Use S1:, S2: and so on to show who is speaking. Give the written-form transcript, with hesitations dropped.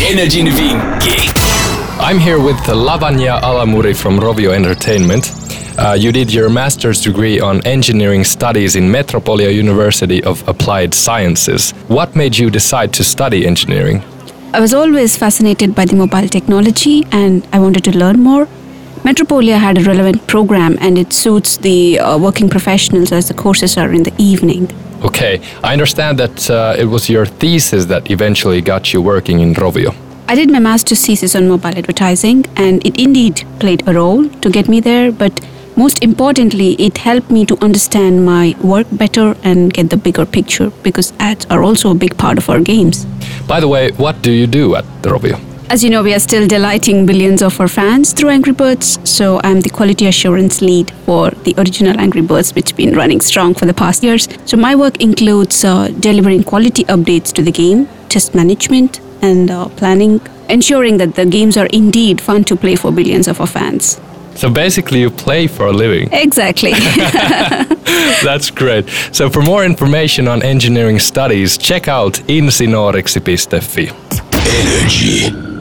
S1: Energin vinkki.
S2: I'm here with Lavanya Alamuri from Rovio Entertainment. You did your master's degree on engineering studies in Metropolia University of Applied Sciences. What made you decide to study engineering?
S3: I was always fascinated by the mobile technology and I wanted to learn more. Metropolia had a relevant program and it suits the working professionals as the courses are in the evening.
S2: Okay, I understand that it was your thesis that eventually got you working in Rovio.
S3: I did my master's thesis on mobile advertising and it indeed played a role to get me there, but most importantly, it helped me to understand my work better and get the bigger picture because ads are also a big part of our games.
S2: By the way, what do you do at Rovio?
S3: As you know, we are still delighting billions of our fans through Angry Birds, so I'm the quality assurance lead for the original Angry Birds, which has been running strong for the past years. So my work includes delivering quality updates to the game, test management, and planning, ensuring that the games are indeed fun to play for billions of our fans.
S2: So basically you play for a living.
S3: Exactly.
S2: That's great. So for more information on engineering studies, check out insinoriksi.fi.
S1: Energy.